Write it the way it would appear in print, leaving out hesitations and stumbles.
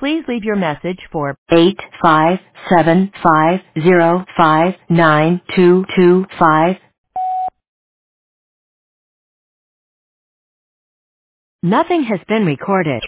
Please leave your message for 85750592225. Nothing has been recorded.